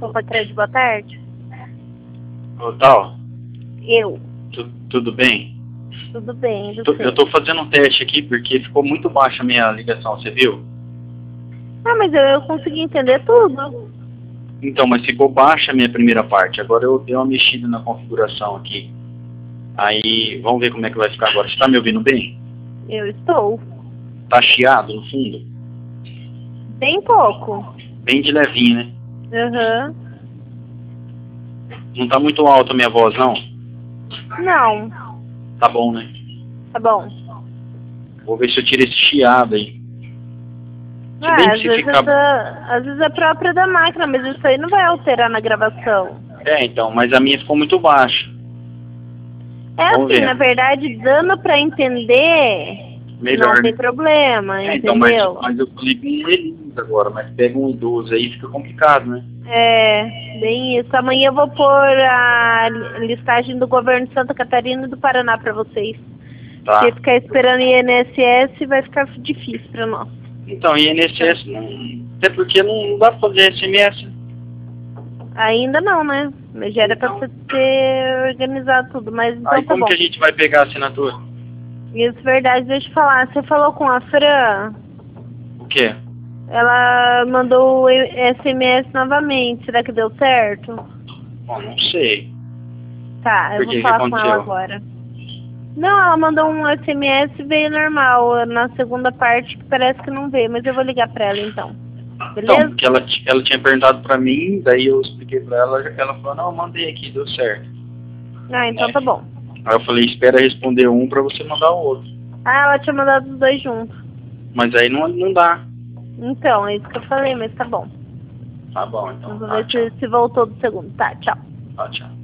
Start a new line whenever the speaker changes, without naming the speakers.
Opa, Crédito, boa tarde.
Ô, Tal,
Eu.
tudo bem?
Tudo bem,
Eu tô fazendo um teste aqui porque ficou muito baixa a minha ligação, você viu?
Ah, mas eu consegui entender tudo.
Então, mas ficou baixa a minha primeira parte. Agora eu dei uma mexida na configuração aqui. Aí, vamos ver como é que vai ficar agora. Você tá me ouvindo bem?
Eu estou.
Tá chiado no fundo?
Bem pouco.
Bem de levinho, né?
Aham.
Não tá muito alta a minha voz, não?
Não.
Tá bom, né?
Tá bom.
Vou ver se eu tiro esse chiado aí. Se
Ah,
bem que
às
se
vezes,
ficar...
às vezes é própria da máquina, mas isso aí não vai alterar na gravação.
É, então, mas a minha ficou muito baixa.
É
Vamos
assim,
ver.
na verdade, dando pra entender,
Melhor,
não tem
né?
problema,
É, então, mas
entendeu?
eu falei com um Elias agora, mas pega um idoso aí fica complicado, né?
É, bem isso. Amanhã eu vou pôr a listagem do governo de Santa Catarina e do Paraná pra vocês.
Tá.
Porque ficar esperando INSS vai ficar difícil pra nós.
Então, INSS, não, até porque não dá pra fazer SMS.
Ainda não, né? Mas já era pra você ter organizado tudo, mas então
Aí
tá
como
bom.
que a gente vai pegar a assinatura?
Isso, verdade, deixa eu falar. Você falou com a Fran,
O quê?
ela mandou o SMS novamente. Será que deu certo?
Bom, não sei.
Tá, eu
Por
vou
que
falar com
aconteceu?
ela agora. Não, ela mandou um SMS e veio normal. Na segunda parte que parece que não veio, mas eu vou ligar pra ela então.
Então,
Beleza?
porque ela tinha perguntado pra mim, daí eu expliquei pra ela, ela falou, não, eu mandei aqui, deu certo.
Ah, então tá bom.
Aí eu falei, espera responder um pra você mandar o outro.
Ah, ela tinha mandado os dois juntos.
Mas aí não dá.
Então, é isso que eu falei, mas tá bom.
Tá bom, então.
Vamos
Tá,
ver se voltou do segundo. Tá, tchau.
tchau.